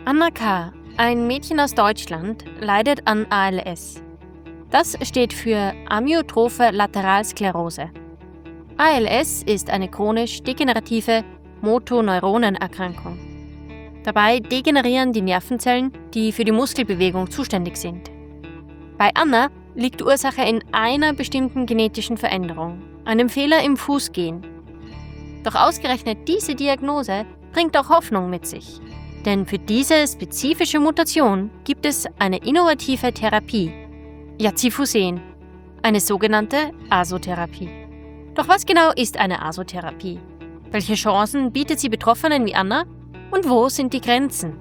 Anna K., ein Mädchen aus Deutschland, leidet an ALS. Das steht für Amyotrophe Lateralsklerose. ALS ist eine chronisch degenerative Motoneuronenerkrankung. Dabei degenerieren die Nervenzellen, die für die Muskelbewegung zuständig sind. Bei Anna liegt die Ursache in einer bestimmten genetischen Veränderung, einem Fehler im Fußgen. Doch ausgerechnet diese Diagnose bringt auch Hoffnung mit sich. Denn für diese spezifische Mutation gibt es eine innovative Therapie, Yazifusen, eine sogenannte Asotherapie. Doch was genau ist eine Asotherapie? Welche Chancen bietet sie Betroffenen wie Anna? Und wo sind die Grenzen?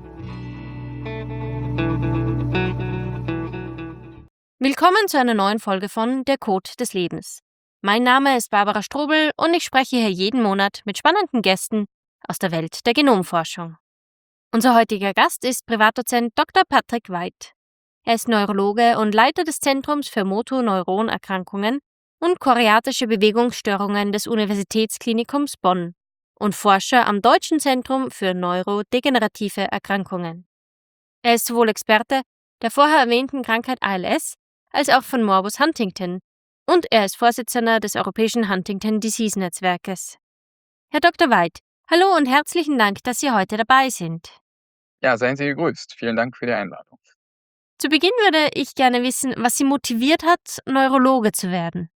Willkommen zu einer neuen Folge von Der Code des Lebens. Mein Name ist Barbara Strobel und ich spreche hier jeden Monat mit spannenden Gästen aus der Welt der Genomforschung. Unser heutiger Gast ist Privatdozent Dr. Patrick Veit. Er ist Neurologe und Leiter des Zentrums für Motoneuronerkrankungen und choreatische Bewegungsstörungen des Universitätsklinikums Bonn und Forscher am Deutschen Zentrum für neurodegenerative Erkrankungen. Er ist sowohl Experte der vorher erwähnten Krankheit ALS als auch von Morbus Huntington und er ist Vorsitzender des Europäischen Huntington-Disease-Netzwerkes. Herr Dr. Veit, hallo und herzlichen Dank, dass Sie heute dabei sind. Ja, seien Sie gegrüßt. Vielen Dank für die Einladung. Zu Beginn würde ich gerne wissen, was Sie motiviert hat, Neurologe zu werden.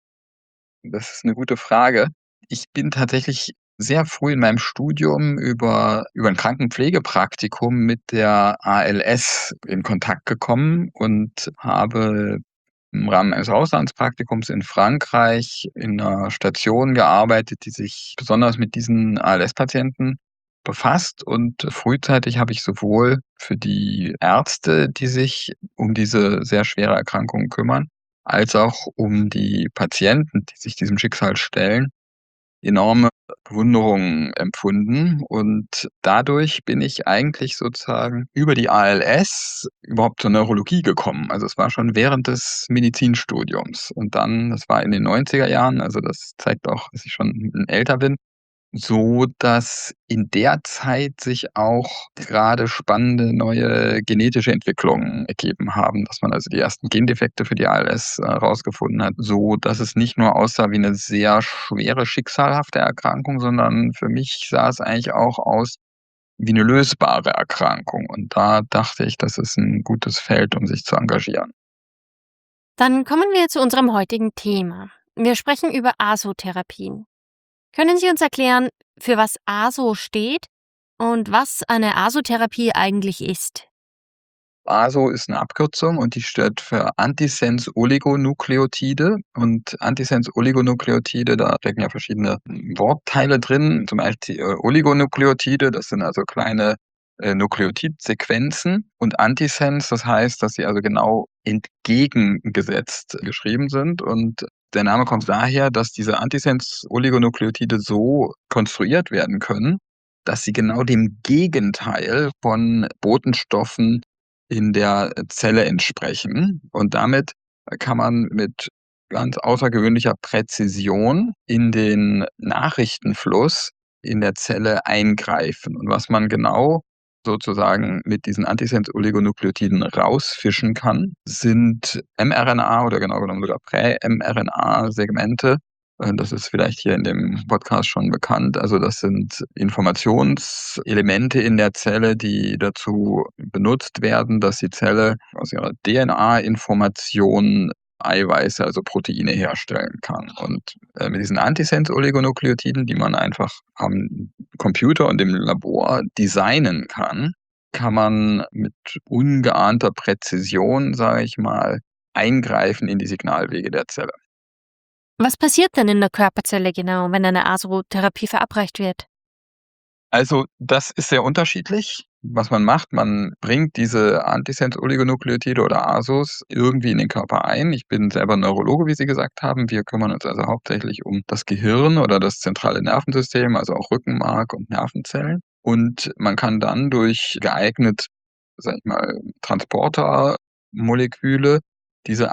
Das ist eine gute Frage. Ich bin tatsächlich sehr früh in meinem Studium über ein Krankenpflegepraktikum mit der ALS in Kontakt gekommen und habe im Rahmen eines Auslandspraktikums in Frankreich in einer Station gearbeitet, die sich besonders mit diesen ALS-Patienten befasst. Und frühzeitig habe ich sowohl für die Ärzte, die sich um diese sehr schwere Erkrankung kümmern, als auch um die Patienten, die sich diesem Schicksal stellen, enorme Bewunderung empfunden. Und dadurch bin ich eigentlich sozusagen über die ALS überhaupt zur Neurologie gekommen. Also es war schon während des Medizinstudiums. Und dann, das war in den 90er Jahren, also das zeigt auch, dass ich schon älter bin, so dass in der Zeit sich auch gerade spannende neue genetische Entwicklungen ergeben haben, dass man also die ersten Gendefekte für die ALS rausgefunden hat, so dass es nicht nur aussah wie eine sehr schwere, schicksalhafte Erkrankung, sondern für mich sah es eigentlich auch aus wie eine lösbare Erkrankung. Und da dachte ich, das ist ein gutes Feld, um sich zu engagieren. Dann kommen wir zu unserem heutigen Thema. Wir sprechen über Asotherapien. Können Sie uns erklären, für was ASO steht und was eine Asotherapie eigentlich ist? ASO ist eine Abkürzung und die steht für Antisense-Oligonukleotide. Und Antisense-Oligonukleotide, da stecken ja verschiedene Wortteile drin. Zum Beispiel Oligonukleotide, das sind also kleine Nukleotidsequenzen. Und Antisense, das heißt, dass sie also genau entgegengesetzt geschrieben sind. Und der Name kommt daher, dass diese Antisense-Oligonukleotide so konstruiert werden können, dass sie genau dem Gegenteil von Botenstoffen in der Zelle entsprechen. Und damit kann man mit ganz außergewöhnlicher Präzision in den Nachrichtenfluss in der Zelle eingreifen. Und was man genau sozusagen mit diesen Antisense-Oligonukleotiden rausfischen kann, sind mRNA oder genau genommen sogar Prä-mRNA-Segmente. Das ist vielleicht hier in dem Podcast schon bekannt. Also das sind Informationselemente in der Zelle, die dazu benutzt werden, dass die Zelle aus ihrer DNA-Information Eiweiße, also Proteine herstellen kann. Und mit diesen Antisense-Oligonukleotiden, die man einfach am Computer und im Labor designen kann man mit ungeahnter Präzision, sage ich mal, eingreifen in die Signalwege der Zelle. Was passiert denn in der Körperzelle genau, wenn eine Asotherapie verabreicht wird? Also, das ist sehr unterschiedlich. Was man macht, man bringt diese Antisense-Oligonukleotide oder ASOs irgendwie in den Körper ein. Ich bin selber Neurologe, wie Sie gesagt haben. Wir kümmern uns also hauptsächlich um das Gehirn oder das zentrale Nervensystem, also auch Rückenmark und Nervenzellen. Und man kann dann durch geeignet, sage ich mal, Transportermoleküle diese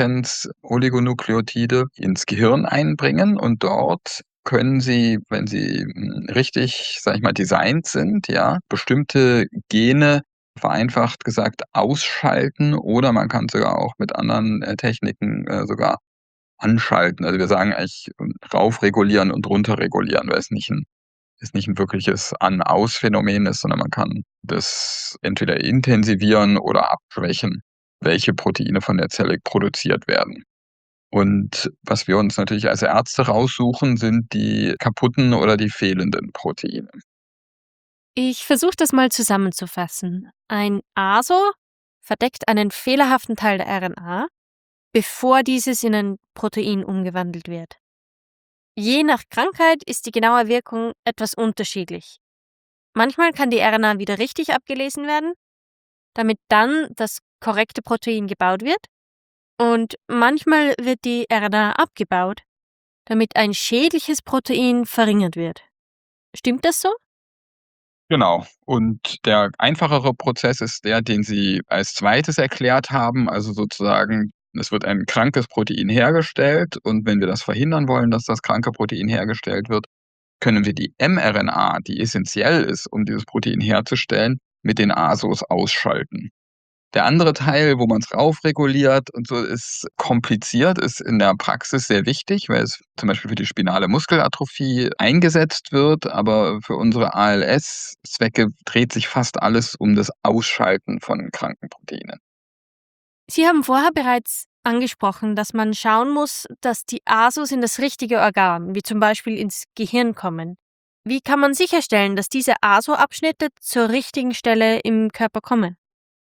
Antisense-Oligonukleotide ins Gehirn einbringen und dort können Sie, wenn sie richtig, sage ich mal, designt sind, ja, bestimmte Gene vereinfacht gesagt ausschalten, oder man kann sogar auch mit anderen, Techniken, sogar anschalten. Also, wir sagen eigentlich, raufregulieren und runterregulieren, weil es nicht 'n wirkliches An-Aus-Phänomen ist, sondern man kann das entweder intensivieren oder abschwächen, welche Proteine von der Zelle produziert werden. Und was wir uns natürlich als Ärzte raussuchen, sind die kaputten oder die fehlenden Proteine. Ich versuche das mal zusammenzufassen. Ein ASO verdeckt einen fehlerhaften Teil der RNA, bevor dieses in ein Protein umgewandelt wird. Je nach Krankheit ist die genaue Wirkung etwas unterschiedlich. Manchmal kann die RNA wieder richtig abgelesen werden, damit dann das korrekte Protein gebaut wird. Und manchmal wird die RNA abgebaut, damit ein schädliches Protein verringert wird. Stimmt das so? Genau. Und der einfachere Prozess ist der, den Sie als Zweites erklärt haben. Also sozusagen, es wird ein krankes Protein hergestellt, und wenn wir das verhindern wollen, dass das kranke Protein hergestellt wird, können wir die mRNA, die essenziell ist, um dieses Protein herzustellen, mit den ASOs ausschalten. Der andere Teil, wo man's raufreguliert und so, ist kompliziert, ist in der Praxis sehr wichtig, weil es zum Beispiel für die spinale Muskelatrophie eingesetzt wird, aber für unsere ALS-Zwecke dreht sich fast alles um das Ausschalten von kranken Proteinen. Sie haben vorher bereits angesprochen, dass man schauen muss, dass die ASOs in das richtige Organ, wie zum Beispiel ins Gehirn, kommen. Wie kann man sicherstellen, dass diese ASO-Abschnitte zur richtigen Stelle im Körper kommen?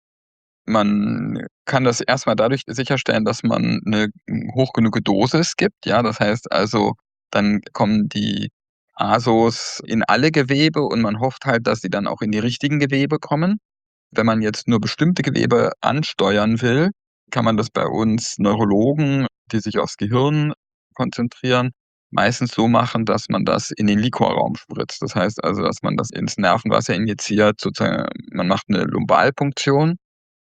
Man kann das erst mal dadurch sicherstellen, dass man 'ne hoch genug Dosis gibt, ja? Das heißt also, dann kommen die ASOs in alle Gewebe, und man hofft halt, dass sie dann auch in die richtigen Gewebe kommen. Wenn man jetzt nur bestimmte Gewebe ansteuern will, kann man das bei uns Neurologen, die sich aufs Gehirn konzentrieren, meistens so machen, dass man das in den Liquorraum spritzt. Das heißt also, dass man das ins Nervenwasser injiziert, sozusagen man macht 'ne Lumbalpunktion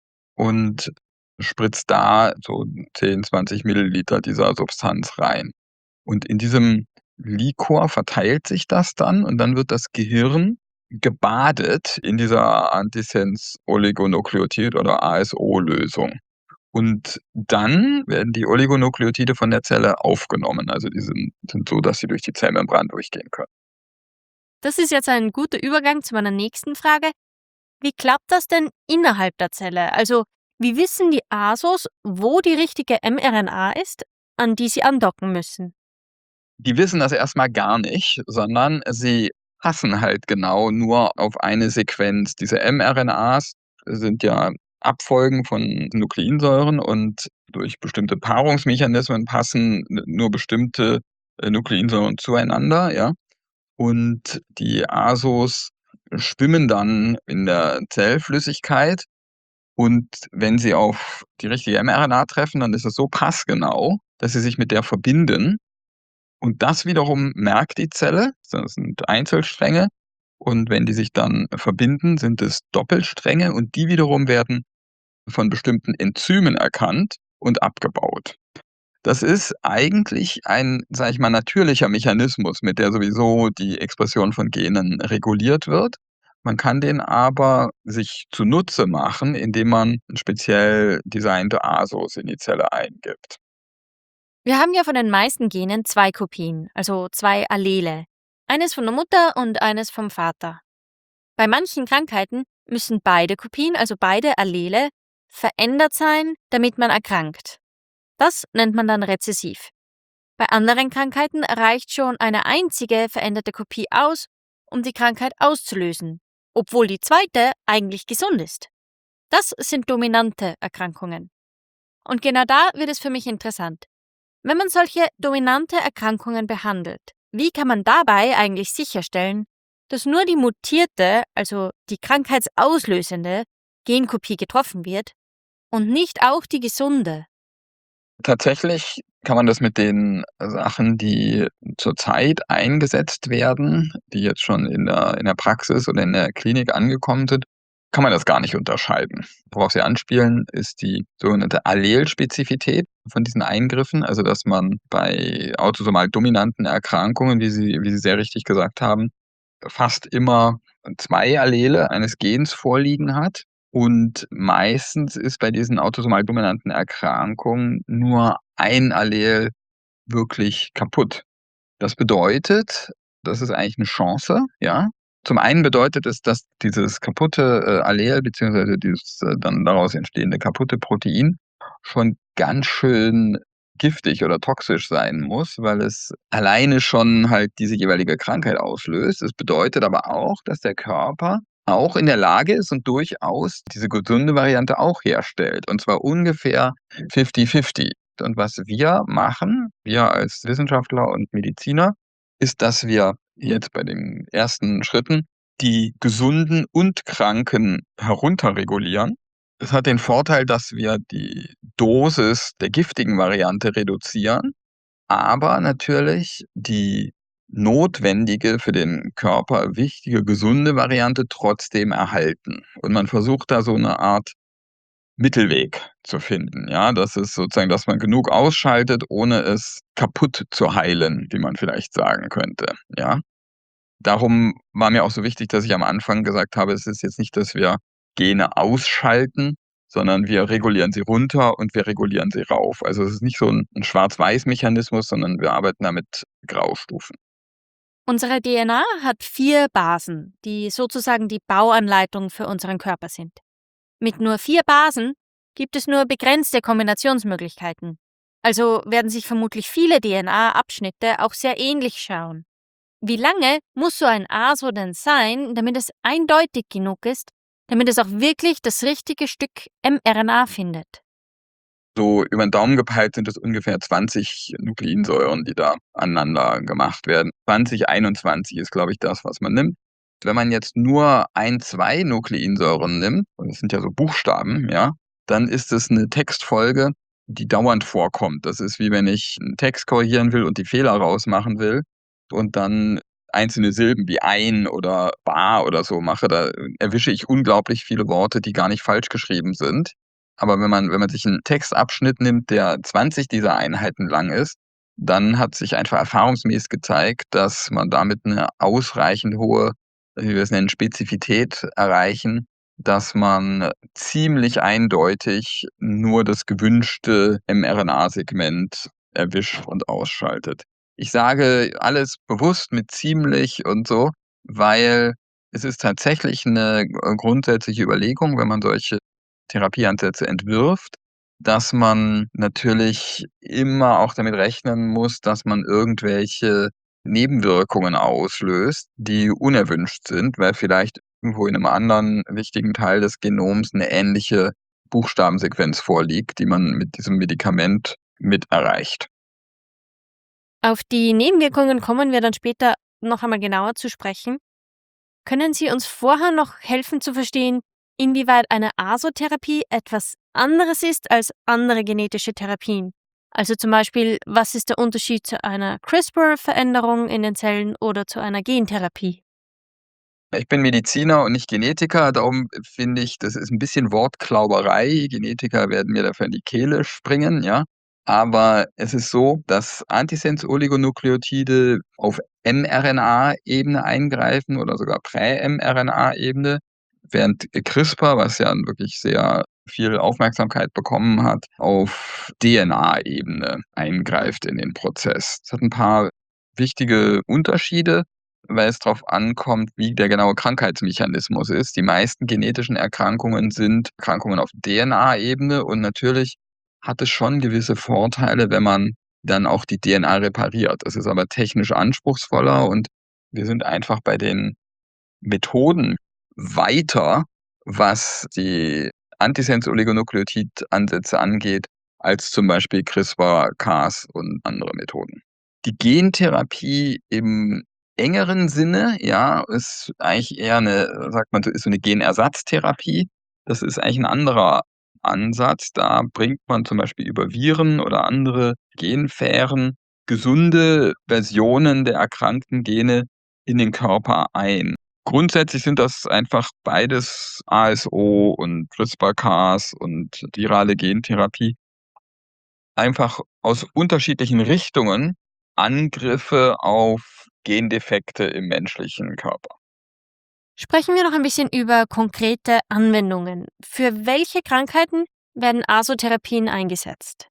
und spritzt da so 10, 20 Milliliter dieser Substanz rein. Und in diesem Liquor verteilt sich das dann, und dann wird das Gehirn gebadet in dieser Antisense-Oligonukleotid- oder ASO-Lösung. Und dann werden die Oligonukleotide von der Zelle aufgenommen. Also die sind so, dass sie durch die Zellmembran durchgehen können. Das ist jetzt ein guter Übergang zu meiner nächsten Frage. Wie klappt das denn innerhalb der Zelle? Also, wie wissen die ASOs, wo die richtige mRNA ist, an die sie andocken müssen? Die wissen das erst mal gar nicht, sondern sie passen halt genau nur auf eine Sequenz. Diese mRNAs sind ja Abfolgen von Nukleinsäuren, und durch bestimmte Paarungsmechanismen passen nur bestimmte, Nukleinsäuren zueinander, ja? Und die ASOs schwimmen dann in der Zellflüssigkeit, und wenn sie auf die richtige mRNA treffen, dann ist es so passgenau, dass sie sich mit der verbinden, und das wiederum merkt die Zelle. Das sind Einzelstränge, und wenn die sich dann verbinden, sind es Doppelstränge, und die wiederum werden von bestimmten Enzymen erkannt und abgebaut. Das ist eigentlich ein, sage ich mal, natürlicher Mechanismus, mit der sowieso die Expression von Genen reguliert wird. Man kann den aber sich zunutze machen, indem man speziell designte ASOs in die Zelle eingibt. Wir haben ja von den meisten Genen zwei Kopien, also zwei Allele. Eines von der Mutter und eines vom Vater. Bei manchen Krankheiten müssen beide Kopien, also beide Allele, verändert sein, damit man erkrankt. Das nennt man dann rezessiv. Bei anderen Krankheiten reicht schon eine einzige veränderte Kopie aus, um die Krankheit auszulösen, obwohl die zweite eigentlich gesund ist. Das sind dominante Erkrankungen. Und genau da wird es für mich interessant. Wenn man solche dominante Erkrankungen behandelt, wie kann man dabei eigentlich sicherstellen, dass nur die mutierte, also die krankheitsauslösende Genkopie getroffen wird und nicht auch die gesunde? Tatsächlich kann man das mit den Sachen, die zurzeit eingesetzt werden, die jetzt schon in der Praxis oder in der Klinik angekommen sind, kann man das gar nicht unterscheiden. Worauf Sie anspielen, ist die sogenannte Allelspezifität von diesen Eingriffen, also dass man bei autosomal dominanten Erkrankungen, wie Sie sehr richtig gesagt haben, fast immer 2 Allele eines Gens vorliegen hat. Und meistens ist bei diesen autosomal dominanten Erkrankungen nur ein Allel wirklich kaputt. Das bedeutet, das ist eigentlich eine Chance, ja. Zum einen bedeutet es, dass dieses kaputte, Allel beziehungsweise dieses, dann daraus entstehende kaputte Protein schon ganz schön giftig oder toxisch sein muss, weil es alleine schon halt diese jeweilige Krankheit auslöst. Es bedeutet aber auch, dass der Körper auch in der Lage ist und durchaus diese gesunde Variante auch herstellt, und zwar ungefähr 50-50. Und was wir machen, wir als Wissenschaftler und Mediziner, ist, dass wir jetzt bei den ersten Schritten die Gesunden und Kranken herunterregulieren. Das hat den Vorteil, dass wir die Dosis der giftigen Variante reduzieren, aber natürlich die notwendige, für den Körper wichtige, gesunde Variante trotzdem erhalten. Und man versucht da so eine Art Mittelweg zu finden, ja? Das ist sozusagen, dass man genug ausschaltet, ohne es kaputt zu heilen, wie man vielleicht sagen könnte, ja? Darum war mir auch so wichtig, dass ich am Anfang gesagt habe, es ist jetzt nicht, dass wir Gene ausschalten, sondern wir regulieren sie runter und wir regulieren sie rauf. Also, es ist nicht so 'n Schwarz-Weiß-Mechanismus, sondern wir arbeiten da mit Graustufen. Unsere DNA hat 4 Basen, die sozusagen die Bauanleitung für unseren Körper sind. Mit nur 4 Basen gibt es nur begrenzte Kombinationsmöglichkeiten. Also werden sich vermutlich viele DNA-Abschnitte auch sehr ähnlich schauen. Wie lange muss so ein ASO denn sein, damit es eindeutig genug ist, damit es auch wirklich das richtige Stück mRNA findet? So über 'n Daumen gepeilt sind es ungefähr 20 Nukleinsäuren, die da aneinander gemacht werden. 20, 21 ist, glaube ich, das, was man nimmt. Wenn man jetzt nur 2 Nukleinsäuren nimmt, und das sind ja so Buchstaben, ja, dann ist es 'ne Textfolge, die dauernd vorkommt. Das ist wie wenn ich 'n Text korrigieren will und die Fehler rausmachen will und dann einzelne Silben wie ein oder bar oder so mache. Da erwische ich unglaublich viele Worte, die gar nicht falsch geschrieben sind. Aber wenn man sich 'n Textabschnitt nimmt, der 20 dieser Einheiten lang ist, dann hat sich einfach erfahrungsmäßig gezeigt, dass man damit 'ne ausreichend hohe, wie wir es nennen, Spezifität erreichen, dass man ziemlich eindeutig nur das gewünschte mRNA-Segment erwischt und ausschaltet. Ich sage alles bewusst mit ziemlich und so, weil es ist tatsächlich 'ne, grundsätzliche Überlegung, wenn man solche Therapieansätze entwirft, dass man natürlich immer auch damit rechnen muss, dass man irgendwelche Nebenwirkungen auslöst, die unerwünscht sind, weil vielleicht irgendwo in 'nem anderen wichtigen Teil des Genoms 'ne ähnliche Buchstabensequenz vorliegt, die man mit diesem Medikament mit erreicht. Auf die Nebenwirkungen kommen wir dann später noch einmal genauer zu sprechen. Können Sie uns vorher noch helfen zu verstehen, inwieweit eine ASO-Therapie etwas anderes ist als andere genetische Therapien? Also zum Beispiel, was ist der Unterschied zu einer CRISPR-Veränderung in den Zellen oder zu einer Gentherapie? Ich bin Mediziner und nicht Genetiker, darum finde ich, das ist 'n bisschen Wortklauberei. Genetiker werden mir dafür in die Kehle springen, ja? Aber es ist so, dass Antisense-Oligonukleotide auf mRNA-Ebene eingreifen oder sogar Prä-mRNA-Ebene, während CRISPR, was ja wirklich sehr viel Aufmerksamkeit bekommen hat, auf DNA-Ebene eingreift in den Prozess. Es hat 'n paar wichtige Unterschiede, weil es drauf ankommt, wie der genaue Krankheitsmechanismus ist. Die meisten genetischen Erkrankungen sind Erkrankungen auf DNA-Ebene und natürlich hat es schon gewisse Vorteile, wenn man dann auch die DNA repariert. Das ist aber technisch anspruchsvoller und wir sind einfach bei den Methoden weiter, was die Antisense-Oligonukleotid-Ansätze angeht, als zum Beispiel CRISPR-Cas und andere Methoden. Die Gentherapie im engeren Sinne, ja, ist eigentlich eher 'ne, sagt man so, ist so 'ne Genersatztherapie. Das ist eigentlich 'n anderer Ansatz. Da bringt man zum Beispiel über Viren oder andere Genfähren gesunde Versionen der erkrankten Gene in den Körper ein. Grundsätzlich sind das einfach beides ASO und CRISPR-Cas und virale Gentherapie. Einfach aus unterschiedlichen Richtungen Angriffe auf Gendefekte im menschlichen Körper. Sprechen wir noch ein bisschen über konkrete Anwendungen. Für welche Krankheiten werden Asotherapien eingesetzt?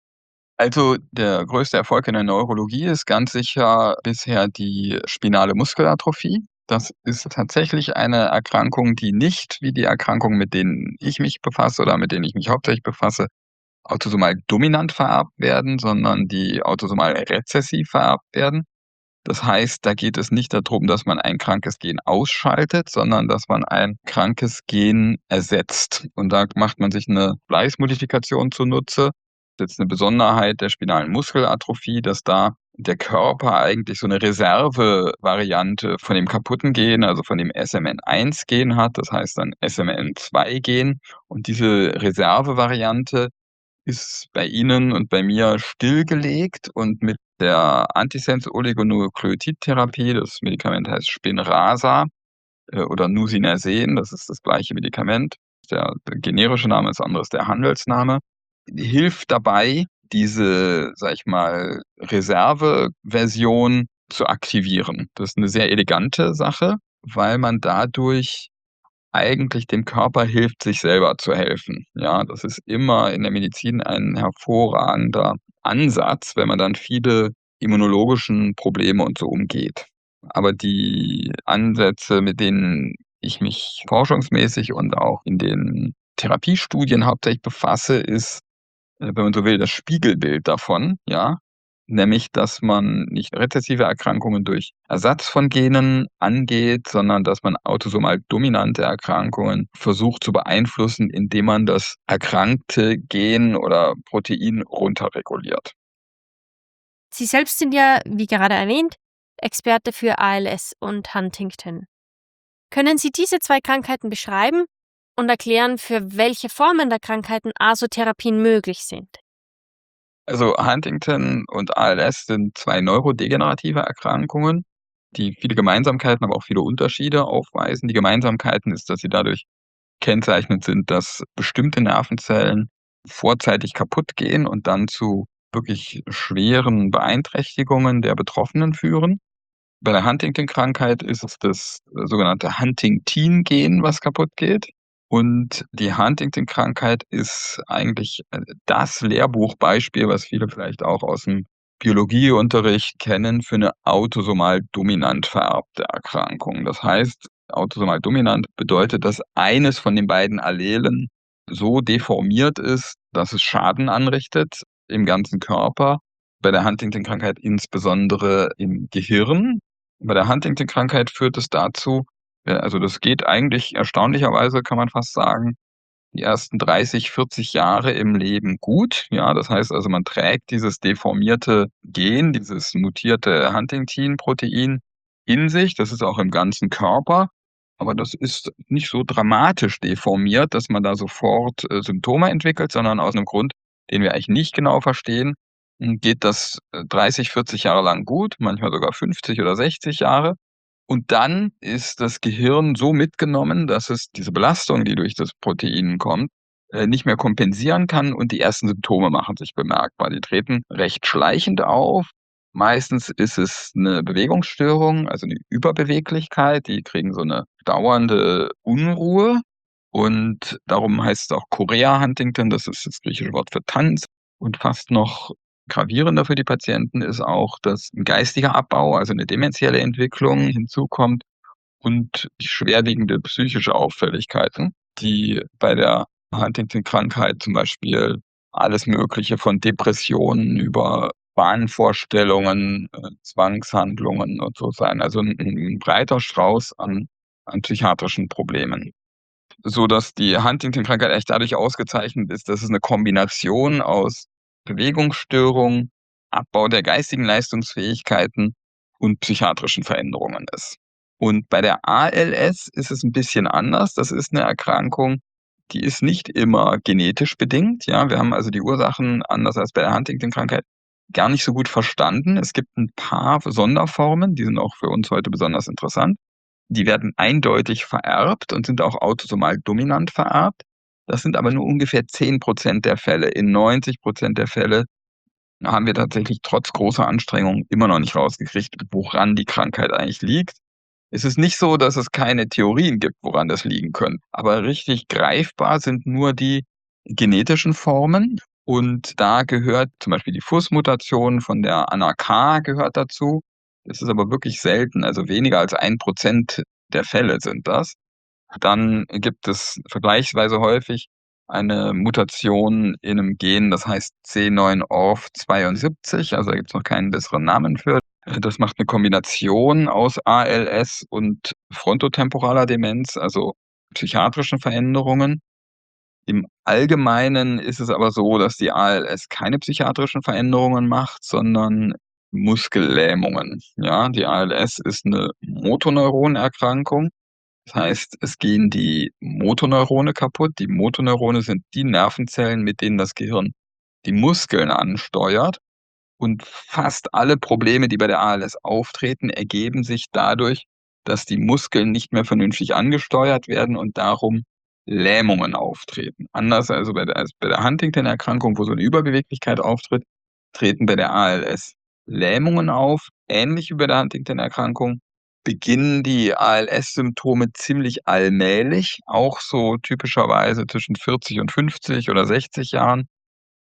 Also, der größte Erfolg in der Neurologie ist ganz sicher bisher die spinale Muskelatrophie. Das ist tatsächlich eine Erkrankung, die nicht wie die Erkrankungen, mit denen ich mich befasse oder mit denen ich mich hauptsächlich befasse, autosomal dominant vererbt werden, sondern die autosomal rezessiv vererbt werden. Das heißt, da geht es nicht darum, dass man ein krankes Gen ausschaltet, sondern dass man ein krankes Gen ersetzt. Und da macht man sich eine Gleichmodifikation zunutze. Das ist jetzt eine Besonderheit der spinalen Muskelatrophie, dass da der Körper eigentlich so eine Reservevariante von dem kaputten Gen, also von dem SMN1-Gen hat, das heißt dann SMN2-Gen. Und diese Reservevariante ist bei Ihnen und bei mir stillgelegt, und mit der Antisense-Oligonukleotid-Therapie, das Medikament heißt Spinraza, oder Nusinersen, das ist das gleiche Medikament. Der generische Name, das andere ist der Handelsname. Hilft dabei, diese, sage ich mal, Reserveversion zu aktivieren. Das ist eine sehr elegante Sache, weil man dadurch eigentlich dem Körper hilft, sich selber zu helfen. Ja, das ist immer in der Medizin ein hervorragender Ansatz, wenn man dann viele immunologischen Probleme und so umgeht. Aber die Ansätze, mit denen ich mich forschungsmäßig und auch in den Therapiestudien hauptsächlich befasse, ist, wenn man so will, das Spiegelbild davon, ja? Nämlich, dass man nicht rezessive Erkrankungen durch Ersatz von Genen angeht, sondern dass man autosomal dominante Erkrankungen versucht zu beeinflussen, indem man das erkrankte Gen oder Protein runterreguliert. Sie selbst sind ja, wie gerade erwähnt, Experte für ALS und Huntington. Können Sie diese zwei Krankheiten beschreiben und erklären, für welche Formen der Krankheiten Asotherapien möglich sind? Also Huntington und ALS sind 2 neurodegenerative Erkrankungen, die viele Gemeinsamkeiten, aber auch viele Unterschiede aufweisen. Die Gemeinsamkeiten ist, dass sie dadurch kennzeichnet sind, dass bestimmte Nervenzellen vorzeitig kaputt gehen und dann zu wirklich schweren Beeinträchtigungen der Betroffenen führen. Bei der Huntington-Krankheit ist es das sogenannte Huntingtin-Gen, was kaputt geht. Und die Huntington-Krankheit ist eigentlich, das Lehrbuchbeispiel, was viele vielleicht auch aus'm Biologieunterricht kennen, für 'ne autosomal dominant vererbte Erkrankung. Das heißt, autosomal dominant bedeutet, dass eines von den beiden Allelen so deformiert ist, dass es Schaden anrichtet im ganzen Körper. Bei der Huntington-Krankheit insbesondere im Gehirn. Bei der Huntington-Krankheit führt es dazu, also das geht eigentlich erstaunlicherweise, kann man fast sagen, die ersten 30, 40 Jahre im Leben gut. Ja, das heißt also, man trägt dieses deformierte Gen, dieses mutierte Huntingtin-Protein in sich. Das ist auch im ganzen Körper, aber das ist nicht so dramatisch deformiert, dass man da sofort, Symptome entwickelt, sondern aus 'nem Grund, den wir eigentlich nicht genau verstehen, geht das, 30, 40 Jahre lang gut, manchmal sogar 50 oder 60 Jahre. Und dann ist das Gehirn so mitgenommen, dass es diese Belastung, die durch das Protein kommt, nicht mehr kompensieren kann, und die ersten Symptome machen sich bemerkbar. Die treten recht schleichend auf. Meistens ist es 'ne Bewegungsstörung, also 'ne Überbeweglichkeit. Die kriegen so 'ne dauernde Unruhe, und darum heißt es auch Chorea Huntington, das ist das griechische Wort für Tanz. Und fast noch gravierender für die Patienten ist auch, dass 'n geistiger Abbau, also 'ne demenzielle Entwicklung hinzukommt, und schwerwiegende psychische Auffälligkeiten, die bei der Huntington-Krankheit zum Beispiel alles Mögliche von Depressionen über Wahnvorstellungen, Zwangshandlungen und so sein. Also 'n breiter Strauß an psychiatrischen Problemen. Sodass die Huntington-Krankheit echt dadurch ausgezeichnet ist, dass es 'ne Kombination aus Bewegungsstörung, Abbau der geistigen Leistungsfähigkeiten und psychiatrischen Veränderungen ist. Und bei der ALS ist es 'n bisschen anders. Das ist 'ne Erkrankung, die ist nicht immer genetisch bedingt, ja? Wir haben also die Ursachen, anders als bei der Huntington-Krankheit, gar nicht so gut verstanden. Es gibt 'n paar Sonderformen, die sind auch für uns heute besonders interessant. Die werden eindeutig vererbt und sind auch autosomal dominant vererbt. Das sind aber nur ungefähr 10% der Fälle. In 90% der Fälle haben wir tatsächlich trotz großer Anstrengungen immer noch nicht rausgekriegt, woran die Krankheit eigentlich liegt. Es ist nicht so, dass es keine Theorien gibt, woran das liegen könnte, aber richtig greifbar sind nur die genetischen Formen und da gehört zum Beispiel die FUS-Mutation von der ANACA gehört dazu. Das ist aber wirklich selten, also weniger als 1% der Fälle sind das. Dann gibt es vergleichsweise häufig eine Mutation in 'nem Gen, das heißt C9orf72, also, da gibt's noch keinen besseren Namen für. Das macht 'ne Kombination aus ALS und frontotemporaler Demenz, also psychiatrischen Veränderungen. Im Allgemeinen ist es aber so, dass die ALS keine psychiatrischen Veränderungen macht, sondern Muskellähmungen, ja? Die ALS ist 'ne Motoneuronerkrankung. Das heißt, es gehen die Motoneurone kaputt. Die Motoneurone sind die Nervenzellen, mit denen das Gehirn die Muskeln ansteuert. Und fast alle Probleme, die bei der ALS auftreten, ergeben sich dadurch, dass die Muskeln nicht mehr vernünftig angesteuert werden und darum Lähmungen auftreten. Anders also als bei der Huntington-Erkrankung, wo so 'ne Überbeweglichkeit auftritt, treten bei der ALS Lähmungen auf. Ähnlich wie bei der Huntington-Erkrankung beginnen die ALS-Symptome ziemlich allmählich, auch so typischerweise zwischen 40 und 50 oder 60 Jahren.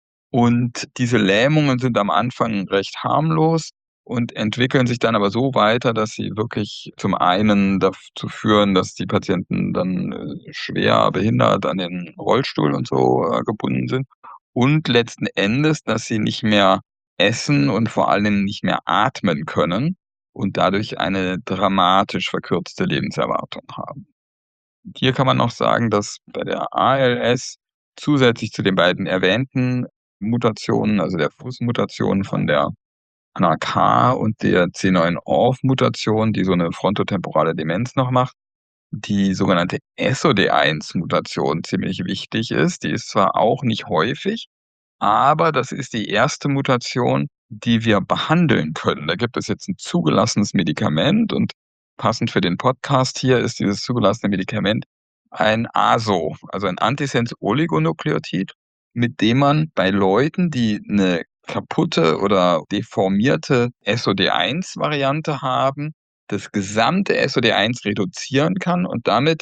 Und diese Lähmungen sind am Anfang recht harmlos und entwickeln sich dann aber so weiter, dass sie wirklich zum einen dazu führen, dass die Patienten dann, schwer behindert an den Rollstuhl und so, gebunden sind und letzten Endes, dass sie nicht mehr essen und vor allem nicht mehr atmen können und dadurch eine dramatisch verkürzte Lebenserwartung haben. Hier kann man noch sagen, dass bei der ALS zusätzlich zu den beiden erwähnten Mutationen, also der FUS-Mutation von der ANACA und der C9orf-Mutation, die so 'ne frontotemporale Demenz noch macht, die sogenannte SOD1-Mutation ziemlich wichtig ist. Die ist zwar auch nicht häufig, aber das ist die erste Mutation, die wir behandeln können. Da gibt es jetzt 'n zugelassenes Medikament und passend für den Podcast hier ist dieses zugelassene Medikament ein ASO, also ein Antisense-Oligonukleotid, mit dem man bei Leuten, die 'ne kaputte oder deformierte SOD1-Variante haben, das gesamte SOD1 reduzieren kann und damit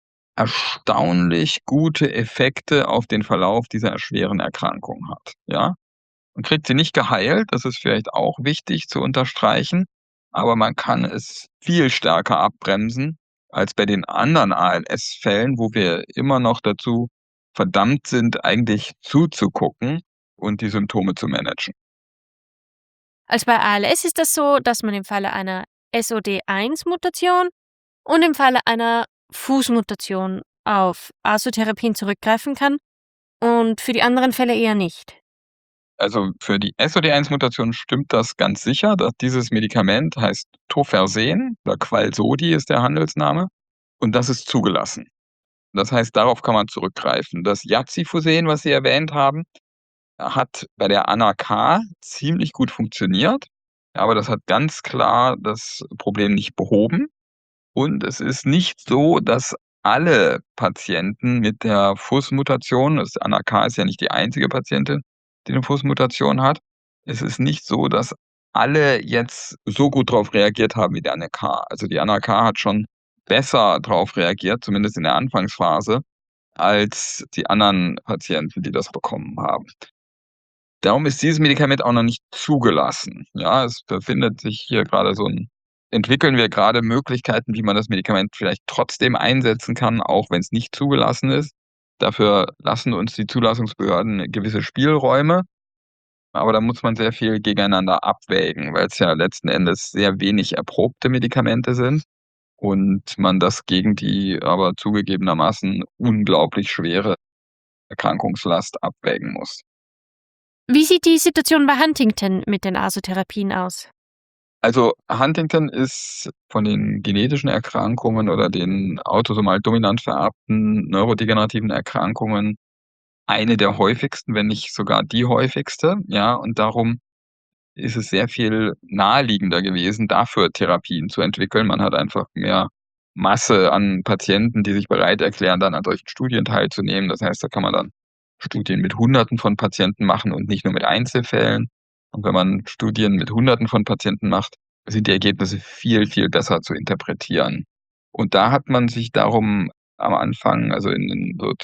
erstaunlich gute Effekte auf den Verlauf dieser schweren Erkrankung hat, ja? Man kriegt sie nicht geheilt, das ist vielleicht auch wichtig zu unterstreichen, aber man kann es viel stärker abbremsen als bei den anderen ALS-Fällen, wo wir immer noch dazu verdammt sind, eigentlich zuzugucken und die Symptome zu managen. Also bei ALS ist das so, dass man im Falle einer SOD1-Mutation und im Falle einer FUS-Mutation auf ASO-Therapien zurückgreifen kann und für die anderen Fälle eher nicht. Also, für die SOD1-Mutation stimmt das ganz sicher, dass dieses Medikament heißt Tofersen oder Qalsody ist der Handelsname und das ist zugelassen. Das heißt, darauf kann man zurückgreifen. Das Jazifusen, was Sie erwähnt haben, hat bei der ANACA ziemlich gut funktioniert, aber das hat ganz klar das Problem nicht behoben. Und es ist nicht so, dass alle Patienten mit der FUS-Mutation ANACA ist ja nicht die einzige Patientin, die 'ne FUS-Mutation hat. Es ist nicht so, dass alle jetzt so gut drauf reagiert haben wie die ANACA. Also, die ANACA hat schon besser drauf reagiert, zumindest in der Anfangsphase, als die anderen Patienten, die das bekommen haben. Darum ist dieses Medikament auch noch nicht zugelassen. Ja, es befindet sich hier grade so 'n entwickeln wir grade Möglichkeiten, wie man das Medikament vielleicht trotzdem einsetzen kann, auch wenn's nicht zugelassen ist. Dafür lassen uns die Zulassungsbehörden gewisse Spielräume, aber da muss man sehr viel gegeneinander abwägen, weil's ja letzten Endes sehr wenig erprobte Medikamente sind und man das gegen die aber zugegebenermaßen unglaublich schwere Erkrankungslast abwägen muss. Wie sieht die Situation bei Huntington mit den ASO-Therapien aus? Also, Huntington ist von den genetischen Erkrankungen oder den autosomal dominant vererbten neurodegenerativen Erkrankungen eine der häufigsten, wenn nicht sogar die häufigste, ja? Und darum ist es sehr viel naheliegender gewesen, dafür Therapien zu entwickeln. Man hat einfach mehr Masse an Patienten, die sich bereit erklären, dann an solchen Studien teilzunehmen. Das heißt, da kann man dann Studien mit Hunderten von Patienten machen und nicht nur mit Einzelfällen. Und wenn man Studien mit Hunderten von Patienten macht, sind die Ergebnisse viel, viel besser zu interpretieren. Und da hat man sich darum am Anfang, also in den so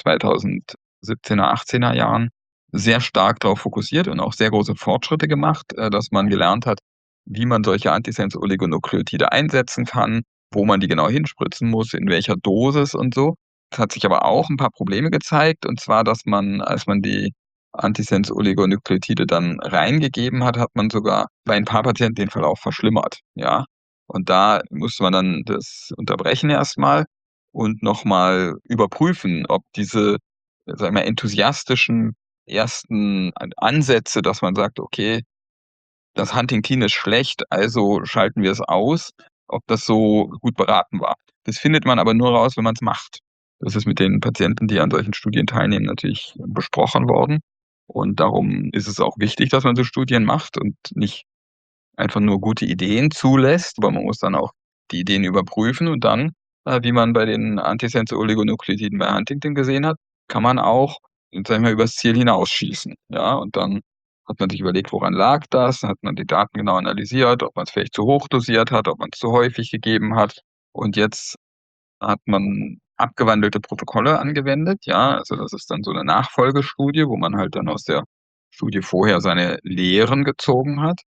2017er, 18er Jahren, sehr stark darauf fokussiert und auch sehr große Fortschritte gemacht, dass man gelernt hat, wie man solche Antisense-Oligonukleotide einsetzen kann, wo man die genau hinspritzen muss, in welcher Dosis und so. Es hat sich aber auch ein paar Probleme gezeigt, und zwar, dass man, als man die Antisense-Oligonukleotide dann reingegeben hat, hat man sogar bei ein paar Patienten den Verlauf verschlimmert, ja? Und da musste man dann das unterbrechen erstmal und noch mal überprüfen, ob diese, sagen wir, enthusiastischen ersten Ansätze, dass man sagt: „Okay, das Huntingtin ist schlecht, also schalten wir es aus“, ob das so gut beraten war. Das findet man aber nur raus, wenn man's macht. Das ist mit den Patienten, die an solchen Studien teilnehmen, natürlich besprochen worden. Und darum ist es auch wichtig, dass man so Studien macht und nicht einfach nur gute Ideen zulässt, aber man muss dann auch die Ideen überprüfen und dann, wie man bei den Antisense-Oligonukleotiden bei Huntington gesehen hat, kann man auch, sagen wir, übers Ziel hinausschießen, ja? Und dann hat man sich überlegt, woran lag das? Dann hat man die Daten genau analysiert, ob man's vielleicht zu hoch dosiert hat, ob man's zu häufig gegeben hat. Und jetzt hat man abgewandelte Protokolle angewendet, ja? Also, das ist dann so 'ne Nachfolgestudie, wo man halt dann aus der Studie vorher seine Lehren gezogen hat.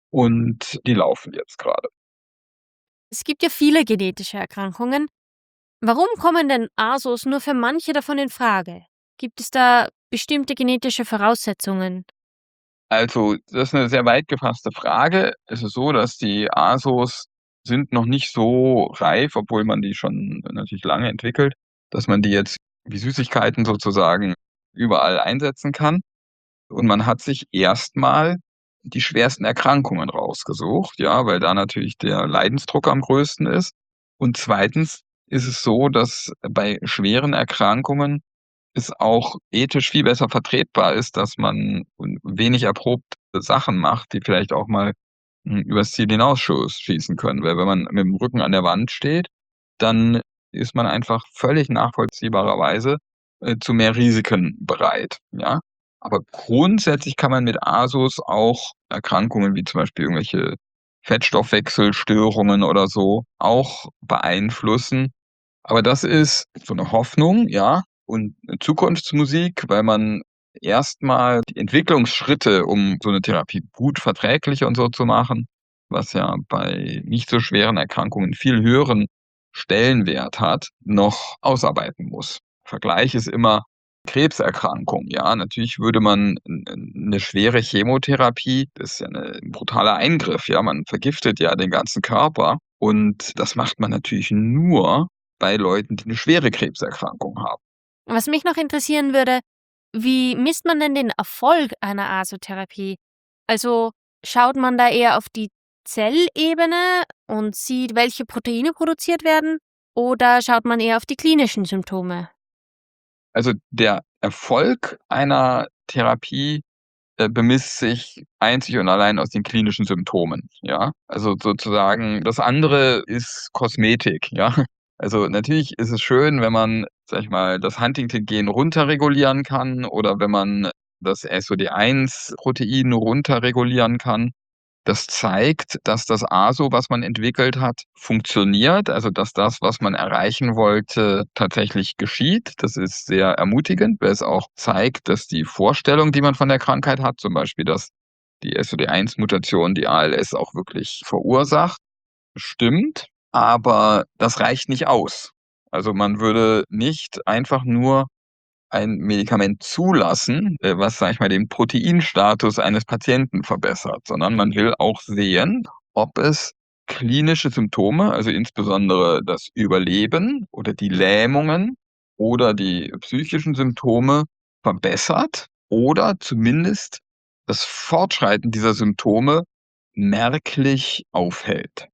Und die laufen jetzt grade. Es gibt ja viele genetische Erkrankungen. Warum kommen denn ASOs nur für manche davon in Frage? Gibt es da bestimmte genetische Voraussetzungen? Also, das ist 'ne sehr weit gefasste Frage. Es ist so, dass die ASOs sind noch nicht so reif, obwohl man die schon natürlich lange entwickelt, dass man die jetzt wie Süßigkeiten sozusagen überall einsetzen kann. Und man hat sich erst mal die schwersten Erkrankungen rausgesucht, ja, weil da natürlich der Leidensdruck am größten ist. Und zweitens ist es so, dass bei schweren Erkrankungen es auch ethisch viel besser vertretbar ist, dass man wenig erprobte Sachen macht, die vielleicht auch mal, übers Ziel schießen können. Weil wenn man mit dem Rücken an der Wand steht, dann ist man einfach völlig nachvollziehbarerweise, zu mehr Risiken bereit, ja? Aber grundsätzlich kann man mit ASOs auch Erkrankungen wie zum Beispiel irgendwelche Fettstoffwechselstörungen oder so auch beeinflussen. Aber das ist so 'ne Hoffnung, ja, und 'ne Zukunftsmusik, weil man erst mal die Entwicklungsschritte, um so 'ne Therapie gut verträglicher und so zu machen, was ja bei nicht so schweren Erkrankungen viel höheren Stellenwert hat, noch ausarbeiten muss. Vergleich ist immer Krebserkrankung, ja. Natürlich würde man 'ne schwere Chemotherapie, das ist ja 'n brutaler Eingriff, ja. Man vergiftet ja den ganzen Körper und das macht man natürlich nur bei Leuten, die 'ne schwere Krebserkrankung haben. Was mich noch interessieren würde, wie misst man denn den Erfolg einer ASO-Therapie? Also schaut man da eher auf die Zellebene und sieht, welche Proteine produziert werden, oder schaut man eher auf die klinischen Symptome? Also, der Erfolg einer Therapie, bemisst sich einzig und allein aus den klinischen Symptomen, ja? Also, sozusagen das andere ist Kosmetik, ja? Also, natürlich ist es schön, wenn man, sage ich mal, das Huntington-Gen runterregulieren kann oder wenn man das SOD1-Protein runterregulieren kann. Das zeigt, dass das ASO, was man entwickelt hat, funktioniert, also dass das, was man erreichen wollte, tatsächlich geschieht. Das ist sehr ermutigend, weil es auch zeigt, dass die Vorstellung, die man von der Krankheit hat, zum Beispiel, dass die SOD1-Mutation die ALS auch wirklich verursacht, stimmt, aber das reicht nicht aus. Also, man würde nicht einfach nur ein Medikament zulassen, was, sage ich mal, den Proteinstatus eines Patienten verbessert, sondern man will auch sehen, ob es klinische Symptome, also insbesondere das Überleben oder die Lähmungen oder die psychischen Symptome verbessert oder zumindest das Fortschreiten dieser Symptome merklich aufhält.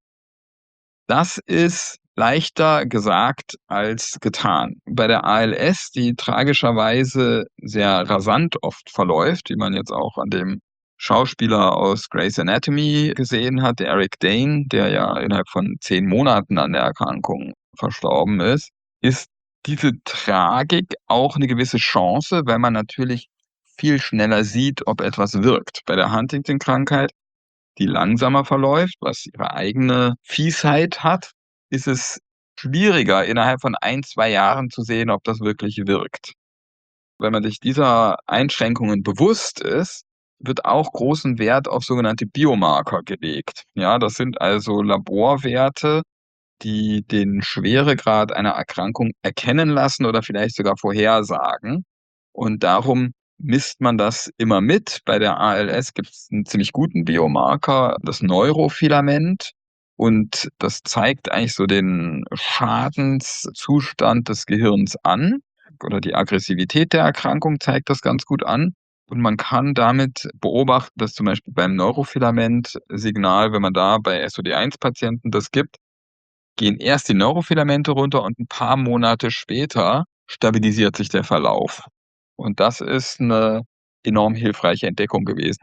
Das ist leichter gesagt als getan. Bei der ALS, die tragischerweise sehr rasant oft verläuft, wie man jetzt auch an dem Schauspieler aus Grey's Anatomy gesehen hat, Eric Dane, der ja innerhalb von 10 Monaten an der Erkrankung verstorben ist diese Tragik auch 'ne gewisse Chance, weil man natürlich viel schneller sieht, ob etwas wirkt. Bei der Huntington-Krankheit die langsamer verläuft, was ihre eigene Fiesheit hat, ist es schwieriger, innerhalb von 1, 2 Jahren zu sehen, ob das wirklich wirkt. Wenn man sich dieser Einschränkungen bewusst ist, wird auch großen Wert auf sogenannte Biomarker gelegt. Ja, das sind also Laborwerte, die den Schweregrad einer Erkrankung erkennen lassen oder vielleicht sogar vorhersagen. Und darum misst man das immer mit. Bei der ALS gibt es einen ziemlich guten Biomarker, das Neurofilament. Und das zeigt eigentlich so den Schadenszustand des Gehirns an, oder die Aggressivität der Erkrankung zeigt das ganz gut an. Und man kann damit beobachten, dass zum Beispiel beim Neurofilament-Signal, wenn man da bei SOD1-Patienten das gibt, gehen erst die Neurofilamente runter und 'n paar Monate später stabilisiert sich der Verlauf. Und das ist 'ne enorm hilfreiche Entdeckung gewesen.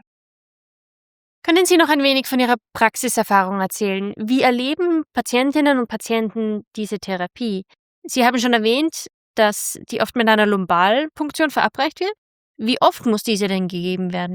Können Sie noch ein wenig von Ihrer Praxiserfahrung erzählen? Wie erleben Patientinnen und Patienten diese Therapie? Sie haben schon erwähnt, dass die oft mit einer Lumbalpunktion verabreicht wird. Wie oft muss diese denn gegeben werden?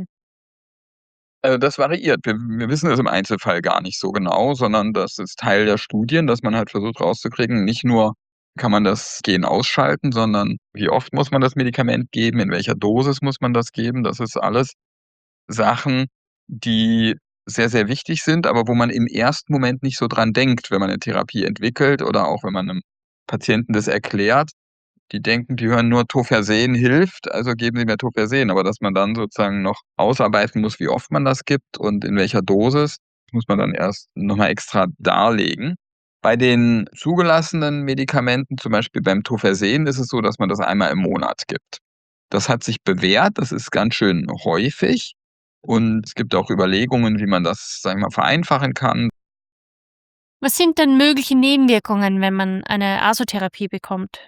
Also, das variiert. Wir wissen es im Einzelfall gar nicht so genau, sondern das ist Teil der Studien, dass man halt versucht rauszukriegen, nicht nur kann man das Gen ausschalten, sondern wie oft muss man das Medikament geben, in welcher Dosis muss man das geben. Das ist alles Sachen, die sehr, sehr wichtig sind, aber wo man im ersten Moment nicht so dran denkt, wenn man 'ne Therapie entwickelt oder auch wenn man 'nem Patienten das erklärt. Die denken, die hören nur Tofersen hilft, also geben Sie mir Tofersen. Aber dass man dann sozusagen noch ausarbeiten muss, wie oft man das gibt und in welcher Dosis, muss man dann erst noch mal extra darlegen. Bei den zugelassenen Medikamenten, zum Beispiel beim Tofersen, ist es so, dass man das einmal im Monat gibt. Das hat sich bewährt, das ist ganz schön häufig und es gibt auch Überlegungen, wie man das, sagen wir mal, vereinfachen kann. Was sind denn mögliche Nebenwirkungen, wenn man eine ASO-Therapie bekommt?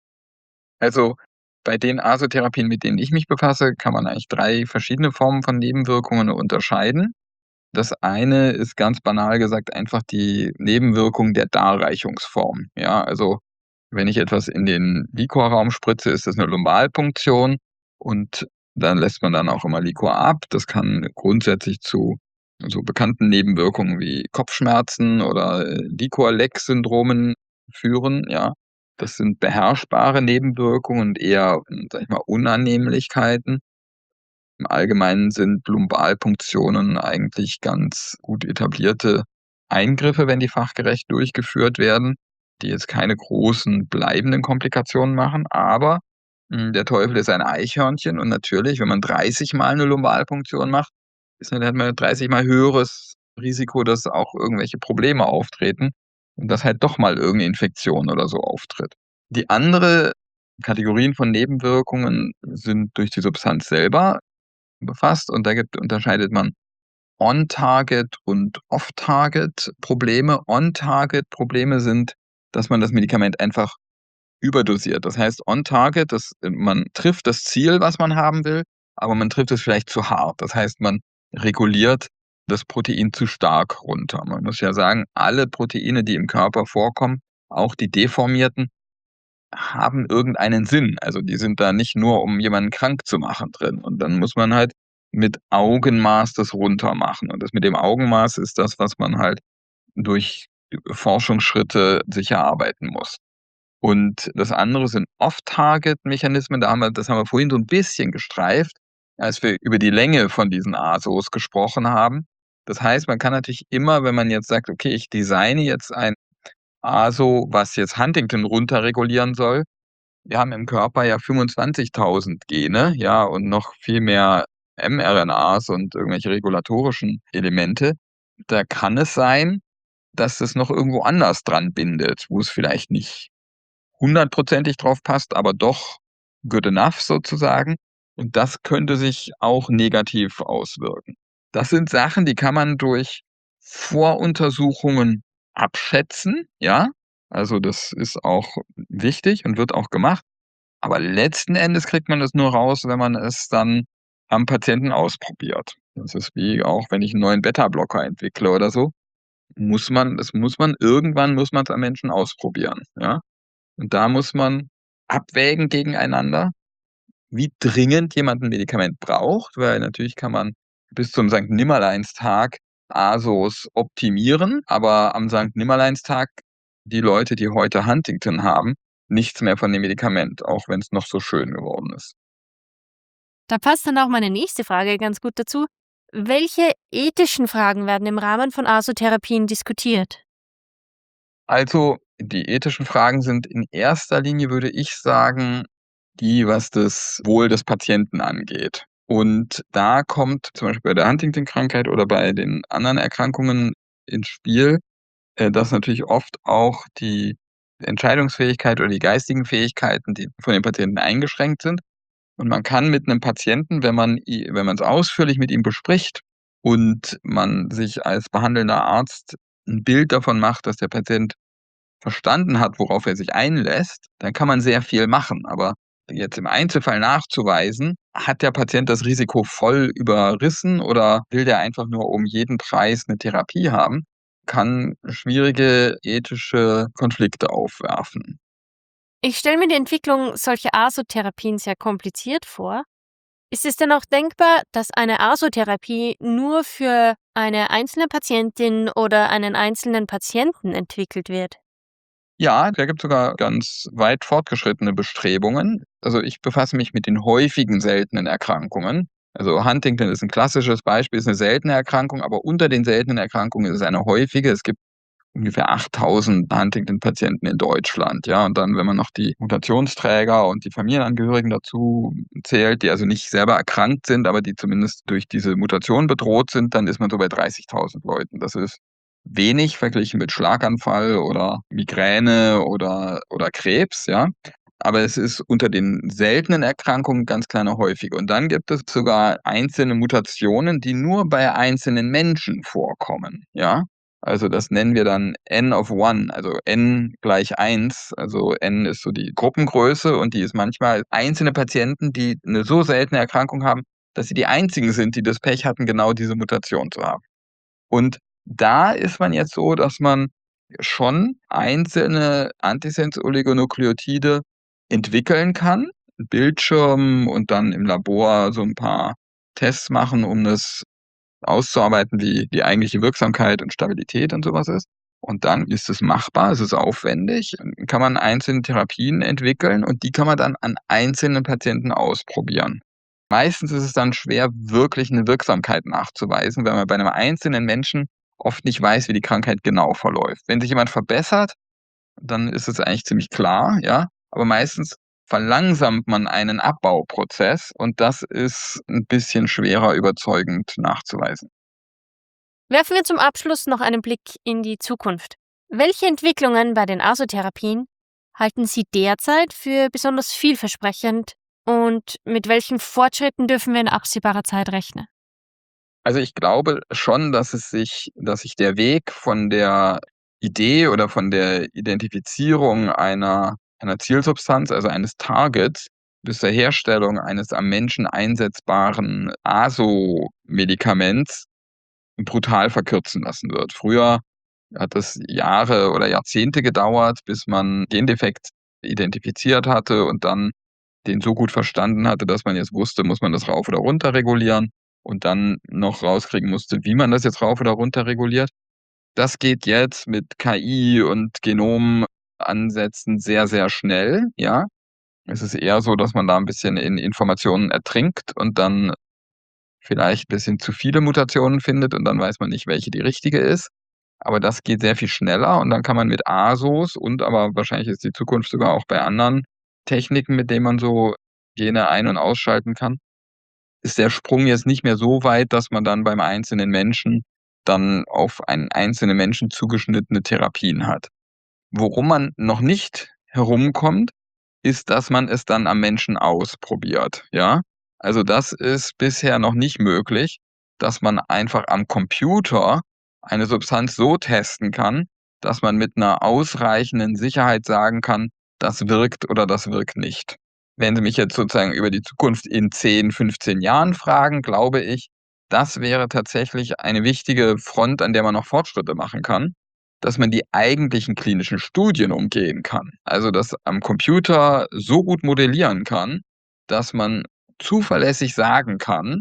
Also, bei den ASO-Therapien, mit denen ich mich befasse, kann man eigentlich 3 verschiedene Formen von Nebenwirkungen unterscheiden. Das eine ist ganz banal gesagt einfach die Nebenwirkung der Darreichungsform. Ja, also, wenn ich etwas in den Liquorraum spritze, ist das 'ne Lumbalpunktion und dann lässt man dann auch immer Liquor ab. Das kann grundsätzlich zu so bekannten Nebenwirkungen wie Kopfschmerzen oder, Liquor-Leck-Syndromen führen, ja. Das sind beherrschbare Nebenwirkungen und eher, sage ich mal, Unannehmlichkeiten. Im Allgemeinen sind Lumbalpunktionen eigentlich ganz gut etablierte Eingriffe, wenn die fachgerecht durchgeführt werden, die jetzt keine großen bleibenden Komplikationen machen. Aber, der Teufel ist ein Eichhörnchen und natürlich, wenn man 30 Mal 'ne Lumbalpunktion macht, dann hat man 30 Mal höheres Risiko, dass auch irgendwelche Probleme auftreten und dass halt doch mal irgend 'ne Infektion oder so auftritt. Die andere Kategorien von Nebenwirkungen sind durch die Substanz selber befasst und da unterscheidet man On-Target und Off-Target-Probleme. On-Target-Probleme sind, dass man das Medikament einfach überdosiert. Das heißt On-Target, man trifft das Ziel, was man haben will, aber man trifft es vielleicht zu hart. Das heißt, man reguliert das Protein zu stark runter. Man muss ja sagen, alle Proteine, die im Körper vorkommen, auch die deformierten, haben irgendeinen Sinn. Also, die sind da nicht nur, um jemanden krank zu machen drin. Und dann muss man halt mit Augenmaß das runtermachen. Und das mit dem Augenmaß ist das, was man halt durch Forschungsschritte sich erarbeiten muss. Und das andere sind Off-Target-Mechanismen. Das haben wir vorhin so 'n bisschen gestreift, als wir über die Länge von diesen ASOs gesprochen haben. Das heißt, man kann natürlich immer, wenn man jetzt sagt: „Okay, ich designe jetzt ein ASO, was jetzt Huntington runterregulieren soll." Wir haben im Körper ja 25.000 Gene, ja, und noch viel mehr mRNAs und irgendwelche regulatorischen Elemente. Da kann es sein, dass es noch irgendwo anders dran bindet, wo es vielleicht nicht hundertprozentig drauf passt, aber doch good enough sozusagen. Und das könnte sich auch negativ auswirken. Das sind Sachen, die kann man durch Voruntersuchungen abschätzen, ja? Also, das ist auch wichtig und wird auch gemacht. Aber letzten Endes kriegt man das nur raus, wenn man es dann am Patienten ausprobiert. Das ist wie auch, wenn ich 'n neuen Beta-Blocker entwickle oder so, muss man irgendwann muss man's am Menschen ausprobieren, ja? Und da muss man abwägen gegeneinander, wie dringend jemand 'n Medikament braucht, weil natürlich kann man bis zum Sankt-Nimmerleins-Tag ASOs optimieren, aber am Sankt-Nimmerleinstag die Leute, die heute Huntington haben, nichts mehr von dem Medikament, auch wenn es noch so schön geworden ist. Da passt dann auch meine nächste Frage ganz gut dazu. Welche ethischen Fragen werden im Rahmen von ASO-Therapien diskutiert? Also, die ethischen Fragen sind in erster Linie, würde ich sagen, die, was das Wohl des Patienten angeht. Und da kommt zum Beispiel bei der Huntington-Krankheit oder bei den anderen Erkrankungen ins Spiel, dass natürlich oft auch die Entscheidungsfähigkeit oder die geistigen Fähigkeiten, die von den Patienten eingeschränkt sind. Und man kann mit einem Patienten, wenn man es ausführlich mit ihm bespricht und man sich als behandelnder Arzt ein Bild davon macht, dass der Patient verstanden hat, worauf er sich einlässt, dann kann man sehr viel machen. Aber jetzt im Einzelfall nachzuweisen, hat der Patient das Risiko voll überrissen oder will der einfach nur um jeden Preis eine Therapie haben, kann schwierige ethische Konflikte aufwerfen. Ich stelle mir die Entwicklung solcher ASO-Therapien sehr kompliziert vor. Ist es denn auch denkbar, dass eine ASO-Therapie nur für eine einzelne Patientin oder einen einzelnen Patienten entwickelt wird? Ja, da gibt's sogar ganz weit fortgeschrittene Bestrebungen. Also, ich befasse mich mit den häufigen seltenen Erkrankungen. Also, Huntington ist ein klassisches Beispiel, ist eine seltene Erkrankung, aber unter den seltenen Erkrankungen ist es eine häufige. Es gibt ungefähr 8.000 Huntington-Patienten in Deutschland, ja. Und dann, wenn man noch die Mutationsträger und die Familienangehörigen dazu zählt, die also nicht selber erkrankt sind, aber die zumindest durch diese Mutation bedroht sind, dann ist man so bei 30.000 Leuten. Das ist wenig verglichen mit Schlaganfall oder Migräne oder Krebs, ja. Aber es ist unter den seltenen Erkrankungen ganz kleine häufige. Und dann gibt es sogar einzelne Mutationen, die nur bei einzelnen Menschen vorkommen, ja. Also, das nennen wir dann N of One, also N gleich 1. Also, N ist so die Gruppengröße und die ist manchmal einzelne Patienten, die 'ne so seltene Erkrankung haben, dass sie die einzigen sind, die das Pech hatten, genau diese Mutation zu haben. Und da ist man jetzt so, dass man schon einzelne Antisense-Oligonukleotide entwickeln kann, Bildschirm und dann im Labor so 'n paar Tests machen, um das auszuarbeiten, wie die eigentliche Wirksamkeit und Stabilität und so was ist. Und dann ist es machbar, es ist aufwendig, kann man einzelne Therapien entwickeln und die kann man dann an einzelnen Patienten ausprobieren. Meistens ist es dann schwer, wirklich 'ne Wirksamkeit nachzuweisen, weil man bei 'nem einzelnen Menschen oft nicht weiß, wie die Krankheit genau verläuft. Wenn sich jemand verbessert, dann ist es eigentlich ziemlich klar, ja, aber meistens verlangsamt man einen Abbauprozess und das ist 'n bisschen schwerer überzeugend nachzuweisen. Werfen wir zum Abschluss noch einen Blick in die Zukunft. Welche Entwicklungen bei den ASO-Therapien halten Sie derzeit für besonders vielversprechend und mit welchen Fortschritten dürfen wir in absehbarer Zeit rechnen? Also, ich glaube schon, dass sich der Weg von der Idee oder von der Identifizierung einer Zielsubstanz, also eines Targets, bis zur Herstellung eines am Menschen einsetzbaren ASO-Medikaments brutal verkürzen lassen wird. Früher hat es Jahre oder Jahrzehnte gedauert, bis man den Defekt identifiziert hatte und dann den so gut verstanden hatte, dass man jetzt wusste, muss man das rauf oder runter regulieren und dann noch rauskriegen musste, wie man das jetzt rauf oder runter reguliert. Das geht jetzt mit KI und Genomansätzen sehr, sehr schnell, ja. Es ist eher so, dass man da 'n bisschen in Informationen ertrinkt und dann vielleicht bisschen zu viele Mutationen findet und dann weiß man nicht, welche die richtige ist. Aber das geht sehr viel schneller und dann kann man mit ASOs und aber wahrscheinlich ist die Zukunft sogar auch bei anderen Techniken, mit denen man so Gene ein und ausschalten kann, ist der Sprung jetzt nicht mehr so weit, dass man dann beim einzelnen Menschen dann auf einen einzelnen Menschen zugeschnittene Therapien hat. Worum man noch nicht herumkommt, ist, dass man es dann am Menschen ausprobiert, ja? Also, das ist bisher noch nicht möglich, dass man einfach am Computer eine Substanz so testen kann, dass man mit 'ner ausreichenden Sicherheit sagen kann: „Das wirkt oder das wirkt nicht.“ Wenn Sie mich jetzt sozusagen über die Zukunft in 10, 15 Jahren fragen, glaube ich, das wäre tatsächlich eine wichtige Front, an der man noch Fortschritte machen kann, dass man die eigentlichen klinischen Studien umgehen kann. Also, das am Computer so gut modellieren kann, dass man zuverlässig sagen kann,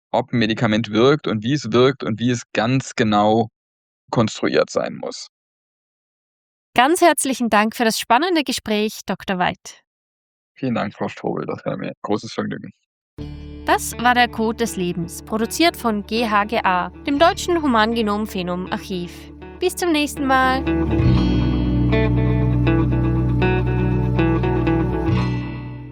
ob ein Medikament wirkt und wie es ganz genau konstruiert sein muss. Ganz herzlichen Dank für das spannende Gespräch, Dr. Weid. Vielen Dank, Frau Strobel, das war mir ein großes Vergnügen. Das war der Code des Lebens, produziert von GHGA, dem Deutschen Humangenom-Phenom-Archiv. Bis zum nächsten Mal.